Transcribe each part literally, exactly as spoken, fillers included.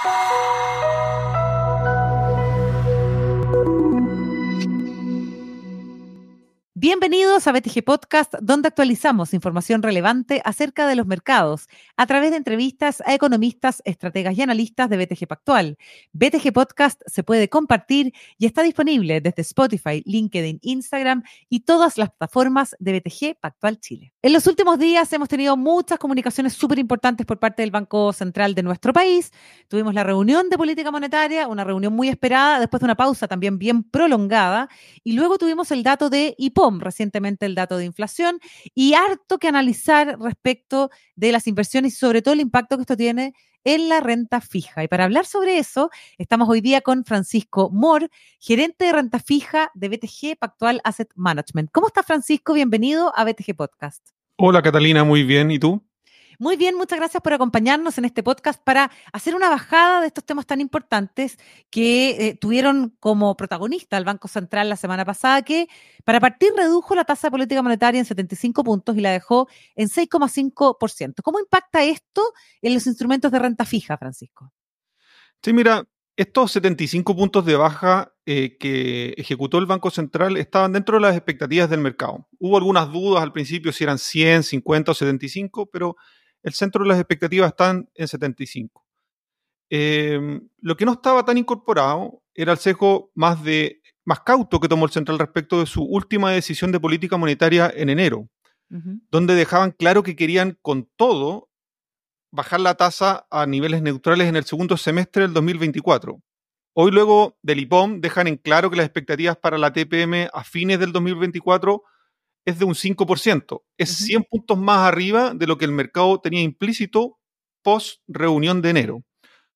Bienvenidos a B T G Podcast, donde actualizamos información relevante acerca de los mercados a través de entrevistas a economistas, estrategas y analistas de B T G Pactual. B T G Podcast se puede compartir y está disponible desde Spotify, LinkedIn, Instagram y todas las plataformas de B T G Pactual Chile. En los últimos días hemos tenido muchas comunicaciones súper importantes por parte del Banco Central de nuestro país. Tuvimos la reunión de política monetaria, una reunión muy esperada, después de una pausa también bien prolongada, y luego tuvimos el dato de I P O M, recientemente el dato de inflación, y harto que analizar respecto de las inversiones y sobre todo el impacto que esto tiene en la renta fija. Y para hablar sobre eso, estamos hoy día con Francisco Mor, gerente de renta fija de B T G Pactual Asset Management. ¿Cómo está, Francisco? Bienvenido a B T G Podcast. Hola, Catalina, muy bien. ¿Y tú? Muy bien, muchas gracias por acompañarnos en este podcast para hacer una bajada de estos temas tan importantes que eh, tuvieron como protagonista el Banco Central la semana pasada, que para partir redujo la tasa de política monetaria en setenta y cinco puntos y la dejó en seis coma cinco por ciento. ¿Cómo impacta esto en los instrumentos de renta fija, Francisco? Sí, mira, estos setenta y cinco puntos de baja eh, que ejecutó el Banco Central estaban dentro de las expectativas del mercado. Hubo algunas dudas al principio si eran cien, cincuenta o setenta y cinco, pero el centro de las expectativas están en setenta y cinco. Eh, lo que no estaba tan incorporado era el sesgo más, de, más cauto que tomó el Central respecto de su última decisión de política monetaria en enero, uh-huh. donde dejaban claro que querían con todo bajar la tasa a niveles neutrales en el segundo semestre del dos mil veinticuatro. Hoy, luego del I P O M, dejan en claro que las expectativas para la T P M a fines del dos mil veinticuatro es de un cinco por ciento. Es uh-huh. cien puntos más arriba de lo que el mercado tenía implícito post reunión de enero.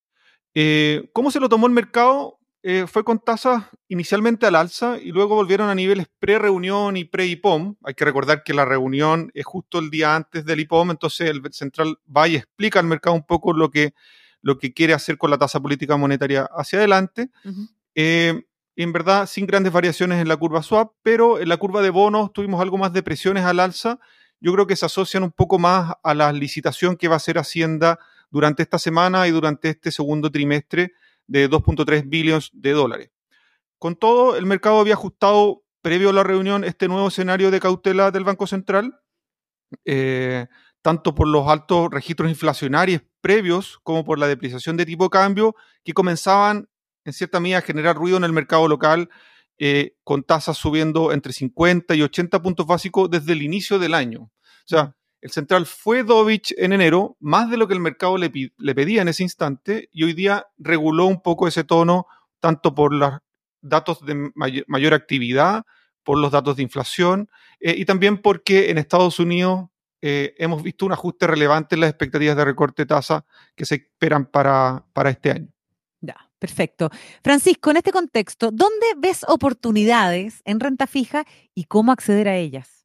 Eh, ¿Cómo se lo tomó el mercado? Eh, fue con tasas inicialmente al alza y luego volvieron a niveles pre-reunión y pre-I P O M. Hay que recordar que la reunión es justo el día antes del I P O M, entonces el Central va y explica al mercado un poco lo que, lo que quiere hacer con la tasa política monetaria hacia adelante. Uh-huh. Eh, en verdad, sin grandes variaciones en la curva swap, pero en la curva de bonos tuvimos algo más de presiones al alza. Yo creo que se asocian un poco más a la licitación que va a hacer Hacienda durante esta semana y durante este segundo trimestre de dos punto tres billones de dólares. Con todo, el mercado había ajustado previo a la reunión este nuevo escenario de cautela del Banco Central, eh, tanto por los altos registros inflacionarios previos como por la depreciación de tipo de cambio que comenzaban en cierta medida a generar ruido en el mercado local, eh, con tasas subiendo entre cincuenta y ochenta puntos básicos desde el inicio del año. O sea, el Central fue dovish en enero, más de lo que el mercado le, le pedía en ese instante, y hoy día reguló un poco ese tono, tanto por los datos de may- mayor actividad, por los datos de inflación, eh, y también porque en Estados Unidos eh, hemos visto un ajuste relevante en las expectativas de recorte de tasa que se esperan para, para este año. Ya, perfecto. Francisco, en este contexto, ¿dónde ves oportunidades en renta fija y cómo acceder a ellas?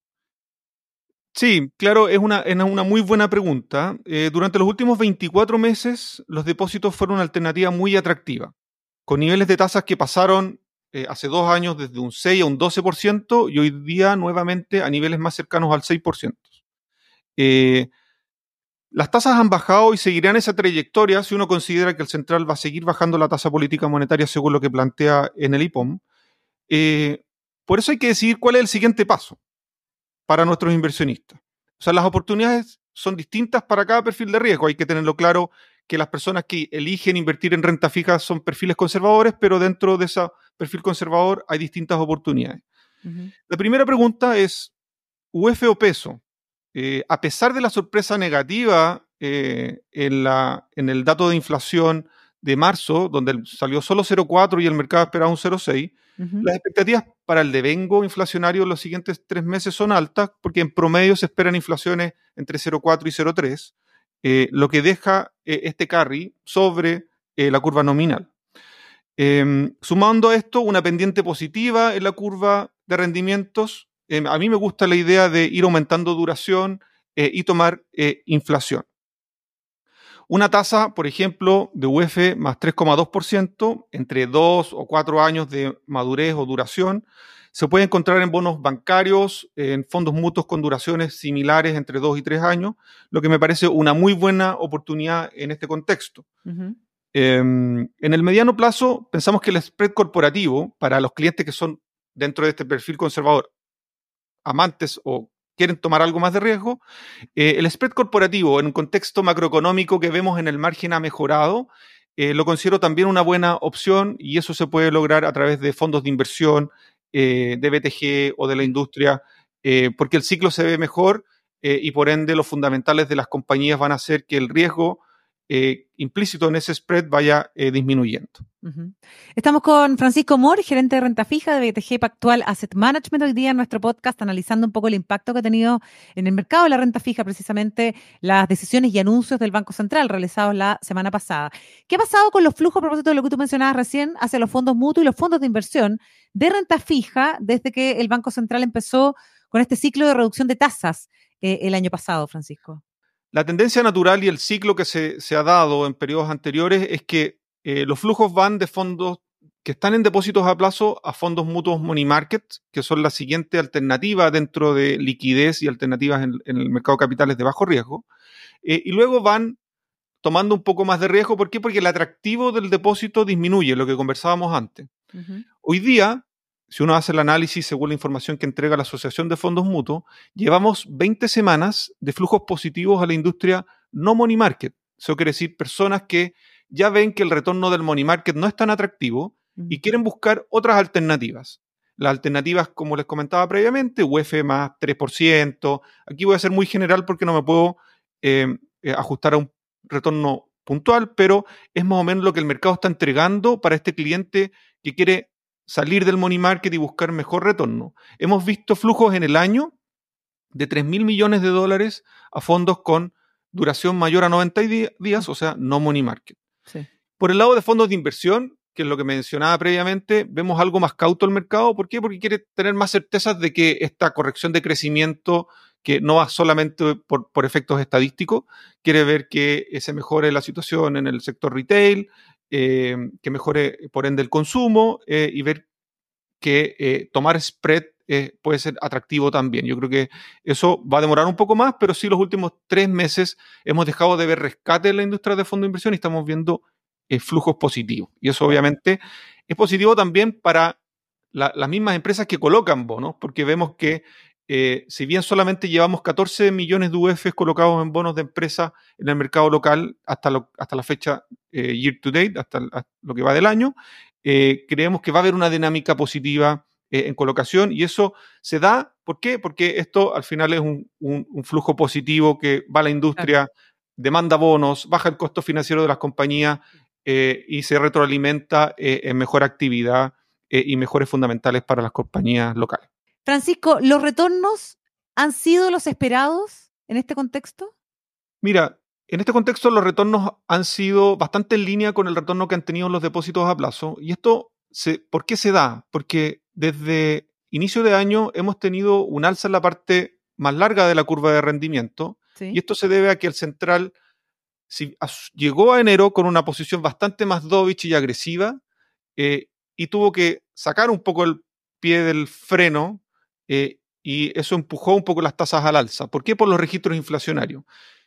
Sí, claro, es una, es una muy buena pregunta. Eh, durante los últimos veinticuatro meses, los depósitos fueron una alternativa muy atractiva, con niveles de tasas que pasaron eh, hace dos años desde un seis a un doce por ciento y hoy día nuevamente a niveles más cercanos al seis por ciento. Eh, Las tasas han bajado y seguirán esa trayectoria si uno considera que el Central va a seguir bajando la tasa política monetaria según lo que plantea en el I P O M. Eh, por eso hay que decidir cuál es el siguiente paso para nuestros inversionistas. O sea, las oportunidades son distintas para cada perfil de riesgo. Hay que tenerlo claro que las personas que eligen invertir en renta fija son perfiles conservadores, pero dentro de ese perfil conservador hay distintas oportunidades. Uh-huh. La primera pregunta es, ¿U F o peso? Eh, a pesar de la sorpresa negativa eh, en, la, en el dato de inflación de marzo, donde salió solo cero coma cuatro y el mercado esperaba un cero coma seis, uh-huh. las expectativas para el devengo inflacionario en los siguientes tres meses son altas, porque en promedio se esperan inflaciones entre cero coma cuatro y cero coma tres, eh, lo que deja eh, este carry sobre eh, la curva nominal. Eh, sumando a esto una pendiente positiva en la curva de rendimientos, Eh, a mí me gusta la idea de ir aumentando duración eh, y tomar eh, inflación. Una tasa, por ejemplo, de U F más tres coma dos por ciento, entre dos o cuatro años de madurez o duración, se puede encontrar en bonos bancarios, en fondos mutuos con duraciones similares entre dos y tres años, lo que me parece una muy buena oportunidad en este contexto. Uh-huh. Eh, en el mediano plazo, pensamos que el spread corporativo, para los clientes que son dentro de este perfil conservador, amantes o quieren tomar algo más de riesgo, eh, el spread corporativo en un contexto macroeconómico que vemos en el margen ha mejorado, eh, lo considero también una buena opción y eso se puede lograr a través de fondos de inversión, eh, de B T G o de la industria, eh, porque el ciclo se ve mejor eh, y por ende los fundamentales de las compañías van a hacer que el riesgo eh, implícito en ese spread vaya eh, disminuyendo. Uh-huh. Estamos con Francisco Mor, gerente de renta fija de B T G Pactual Asset Management, hoy día en nuestro podcast analizando un poco el impacto que ha tenido en el mercado de la renta fija, precisamente las decisiones y anuncios del Banco Central realizados la semana pasada. ¿Qué ha pasado con los flujos, a propósito de lo que tú mencionabas recién, hacia los fondos mutuos y los fondos de inversión de renta fija desde que el Banco Central empezó con este ciclo de reducción de tasas eh, el año pasado, Francisco? La tendencia natural y el ciclo que se, se ha dado en periodos anteriores es que eh, los flujos van de fondos que están en depósitos a plazo a fondos mutuos money market, que son la siguiente alternativa dentro de liquidez y alternativas en, en el mercado de capitales de bajo riesgo. Eh, y luego van tomando un poco más de riesgo. ¿Por qué? Porque el atractivo del depósito disminuye, lo que conversábamos antes. Uh-huh. Hoy día, si uno hace el análisis según la información que entrega la Asociación de Fondos Mutuos, llevamos veinte semanas de flujos positivos a la industria no money market. Eso quiere decir personas que ya ven que el retorno del money market no es tan atractivo y quieren buscar otras alternativas. Las alternativas, como les comentaba previamente, U E F más tres por ciento. Aquí voy a ser muy general porque no me puedo eh, eh, ajustar a un retorno puntual, pero es más o menos lo que el mercado está entregando para este cliente que quiere salir del money market y buscar mejor retorno. Hemos visto flujos en el año de tres mil millones de dólares a fondos con duración mayor a noventa días, o sea, no money market. Sí. Por el lado de fondos de inversión, que es lo que mencionaba previamente, vemos algo más cauto el mercado. ¿Por qué? Porque quiere tener más certezas de que esta corrección de crecimiento, que no va solamente por, por efectos estadísticos, quiere ver que se mejore la situación en el sector retail, eh, que mejore por ende el consumo eh, y ver que eh, tomar spread eh, puede ser atractivo también. Yo creo que eso va a demorar un poco más, pero sí los últimos tres meses hemos dejado de ver rescate en la industria de fondos de inversión y estamos viendo eh, flujos positivos. Y eso obviamente es positivo también para la, las mismas empresas que colocan bonos, porque vemos que eh, si bien solamente llevamos catorce millones de U E Fs colocados en bonos de empresas en el mercado local hasta, lo, hasta la fecha eh, year to date, hasta, hasta lo que va del año, eh, creemos que va a haber una dinámica positiva eh, en colocación y eso se da, ¿por qué? Porque esto al final es un, un, un flujo positivo que va a la industria, demanda bonos, baja el costo financiero de las compañías eh, y se retroalimenta eh, en mejor actividad eh, y mejores fundamentales para las compañías locales. Francisco, ¿los retornos han sido los esperados en este contexto? Mira, en este contexto los retornos han sido bastante en línea con el retorno que han tenido los depósitos a plazo. ¿Y esto se, por qué se da? Porque desde inicio de año hemos tenido un alza en la parte más larga de la curva de rendimiento. ¿Sí? Y esto se debe a que el central si, a, llegó a enero con una posición bastante más dovish y agresiva eh, y tuvo que sacar un poco el pie del freno eh, y eso empujó un poco las tasas al alza. ¿Por qué? Por los registros inflacionarios.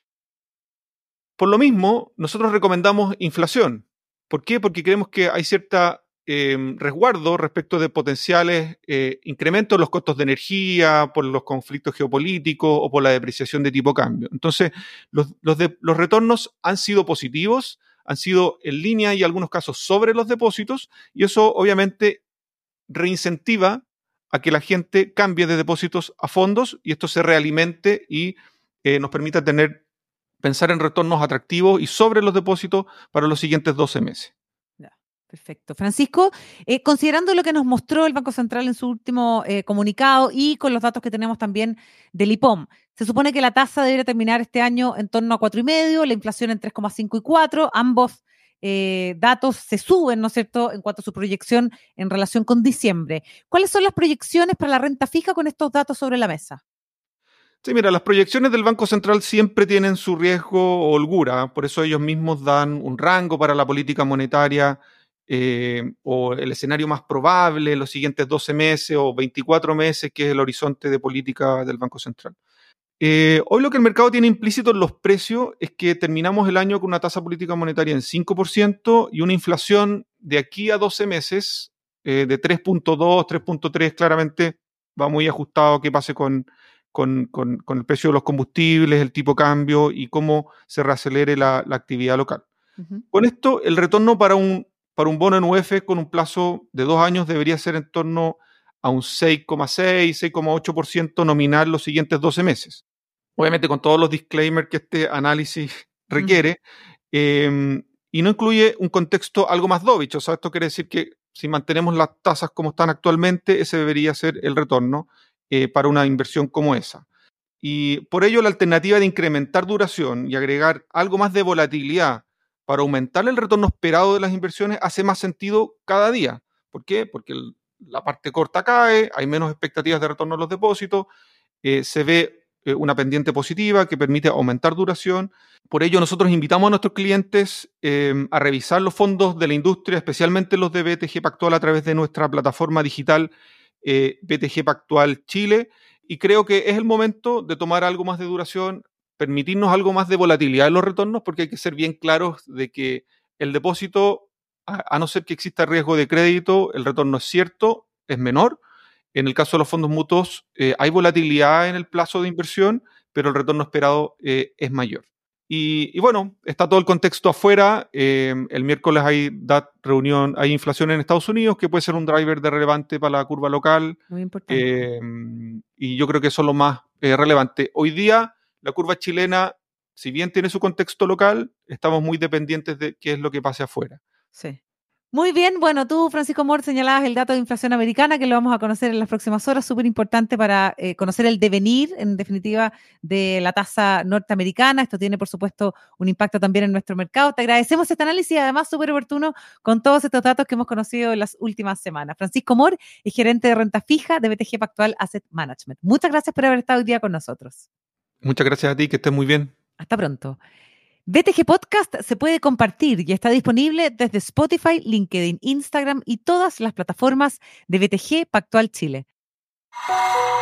Por lo mismo, nosotros recomendamos inflación. ¿Por qué? Porque creemos que hay cierta eh, resguardo respecto de potenciales eh, incrementos en los costos de energía, por los conflictos geopolíticos o por la depreciación de tipo cambio. Entonces, los, los, de, los retornos han sido positivos, han sido en línea y en algunos casos sobre los depósitos, y eso obviamente reincentiva a que la gente cambie de depósitos a fondos y esto se realimente y eh, nos permita tener pensar en retornos atractivos y sobre los depósitos para los siguientes doce meses. Perfecto. Francisco, eh, considerando lo que nos mostró el Banco Central en su último eh, comunicado y con los datos que tenemos también del I P O M, se supone que la tasa debería terminar este año en torno a cuatro coma cinco, la inflación en tres coma cinco y cuatro, ambos eh, datos se suben, ¿no es cierto?, en cuanto a su proyección en relación con diciembre. ¿Cuáles son las proyecciones para la renta fija con estos datos sobre la mesa? Sí, mira, las proyecciones del Banco Central siempre tienen su riesgo o holgura, por eso ellos mismos dan un rango para la política monetaria eh, o el escenario más probable los siguientes doce meses o veinticuatro meses, que es el horizonte de política del Banco Central. Eh, hoy lo que el mercado tiene implícito en los precios es que terminamos el año con una tasa política monetaria en cinco por ciento y una inflación de aquí a doce meses eh, de tres punto dos, tres punto tres, claramente va muy ajustado a qué pase con, con, con, con el precio de los combustibles, el tipo de cambio y cómo se reacelere la, la actividad local. Uh-huh. Con esto, el retorno para un, para un bono en U E F con un plazo de dos años debería ser en torno a un seis coma seis, seis coma ocho por ciento nominal los siguientes doce meses. Obviamente con todos los disclaimers que este análisis requiere, mm. eh, y no incluye un contexto algo más dovish. O sea, esto quiere decir que si mantenemos las tasas como están actualmente, ese debería ser el retorno eh, para una inversión como esa. Y por ello la alternativa de incrementar duración y agregar algo más de volatilidad para aumentar el retorno esperado de las inversiones hace más sentido cada día. ¿Por qué? Porque el, la parte corta cae, hay menos expectativas de retorno a los depósitos, eh, se ve eh, una pendiente positiva que permite aumentar duración. Por ello, nosotros invitamos a nuestros clientes eh, a revisar los fondos de la industria, especialmente los de B T G Pactual, a través de nuestra plataforma digital eh, B T G Pactual Chile. Y creo que es el momento de tomar algo más de duración, permitirnos algo más de volatilidad en los retornos, porque hay que ser bien claros de que el depósito, a, a no ser que exista riesgo de crédito, el retorno es cierto, es menor. En el caso de los fondos mutuos, eh, hay volatilidad en el plazo de inversión, pero el retorno esperado eh, es mayor. Y, y bueno, está todo el contexto afuera. Eh, el miércoles hay D A T reunión, hay inflación en Estados Unidos, que puede ser un driver de relevante para la curva local. Muy importante. Eh, y yo creo que eso es lo más eh, relevante. Hoy día, la curva chilena, si bien tiene su contexto local, estamos muy dependientes de qué es lo que pase afuera. Sí. Muy bien, bueno, tú, Francisco Mor, señalabas el dato de inflación americana, que lo vamos a conocer en las próximas horas, súper importante para eh, conocer el devenir, en definitiva, de la tasa norteamericana. Esto tiene, por supuesto, un impacto también en nuestro mercado. Te agradecemos este análisis y además súper oportuno con todos estos datos que hemos conocido en las últimas semanas. Francisco Mor es gerente de renta fija de B T G Pactual Asset Management. Muchas gracias por haber estado hoy día con nosotros. Muchas gracias a ti, que estés muy bien. Hasta pronto. B T G Podcast se puede compartir y está disponible desde Spotify, LinkedIn, Instagram y todas las plataformas de B T G Pactual Chile.